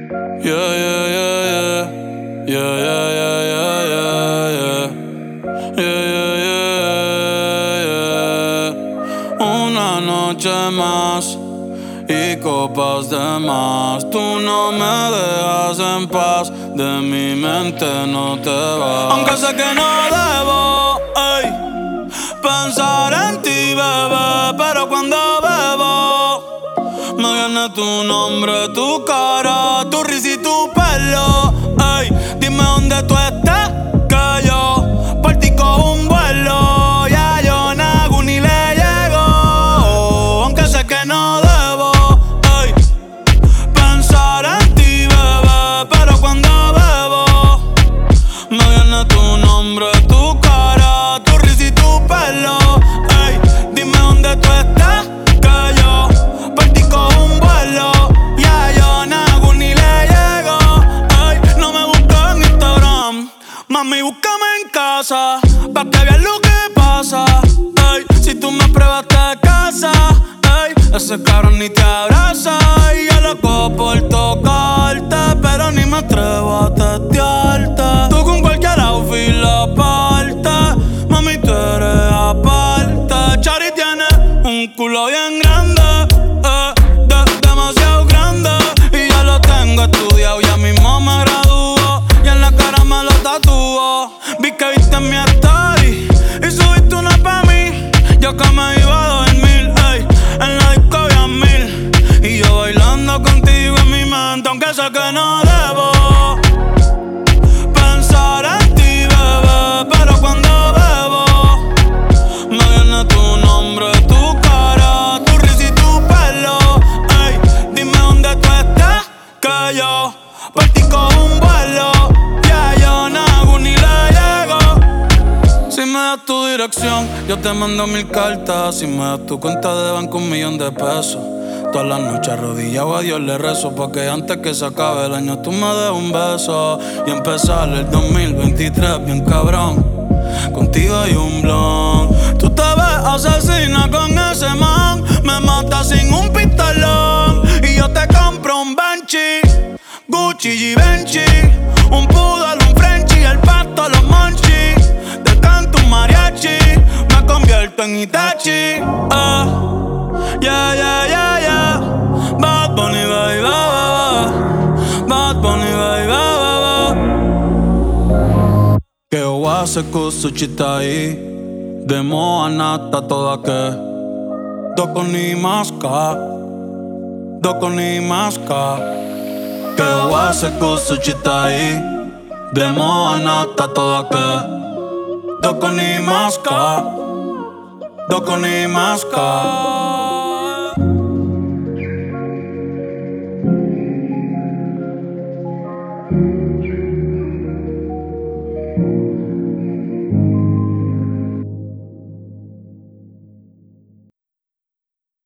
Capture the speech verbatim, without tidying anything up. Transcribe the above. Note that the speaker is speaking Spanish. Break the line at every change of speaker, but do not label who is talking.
Yeah, yeah, yeah, yeah. Yeah, yeah, yeah, yeah, yeah, yeah. Yeah, yeah, yeah, yeah. Una noche más y copas de más. Tú no me dejas en paz, de mi mente no te vas. Aunque sé que no debo, ey, pensar en ti, bebé, pero cuando bebo me viene tu nombre, tu cara, tu risa y tu pelo. Ey, dime dónde tú estás, que yo por ti cojo un vuelo. Ya yo nago ni le llego, aunque sé que no debo, ey, pensar en ti, bebé, pero cuando bebo me viene tu nombre, tu cara, tu risa y tu pelo. Ey, dime dónde tú estás, que yo por ti cojo un vuelo. Ya yo nago ni le llego. Ey, no me busques en Instagram, mami, búscame en casa, pa' que veas lo que pasa. Ey, si tú me pruebas te casa, ey, ese cabrón ni te abraza. Y yo loco por tocarte, pero ni me atrevo a testearte. Tú con cualquier outfit la parte, mami, tú eres aparte. Chari tiene un culo bien grande, eh, de, demasiado grande. Y ya lo tengo estudiado, ya mismo me gradúo. Y en la cara me lo tatúo. Vi que viste en mi story y subiste una pa' mí. Yo que me iba a dormir, ey, en la disco había mil. Y yo bailando contigo en mi mente, aunque sé que no debo pensar en ti, bebé, pero cuando bebo me viene tu nombre, tu cara, tu risa y tu pelo. Ey, dime dónde tú estás, que yo por ti cojo un vuelo. Ya yo nago ni le llego. Si me das tu dirección, yo te mando mil cartas. Si me das tu cuenta de banco, un millón de pesos. Todas las noches arrodillado a Dios le rezo, porque antes que se acabe el año tú me des un beso y empezar el dos mil veintitrés bien cabrón. Contigo hay un blon. Tú te ves asesina con ese man, me matas sin un pistolón. Y yo te compro un Banshee, Gucci, Givenchy, un poodle, un Frenchie, el pasto, los monchis. Te canto un mariachi, me convierto en Itachi. Uh, yeah, yeah, yeah, yeah. Bad Bunny, baby, ba, Bad Bunny, baby, ba, che ho hace cosa città demo anata toda che doko ni maska, doko ni maska. Che ho hace cosa città demo anata toda che doko ni maska, doko ni maska.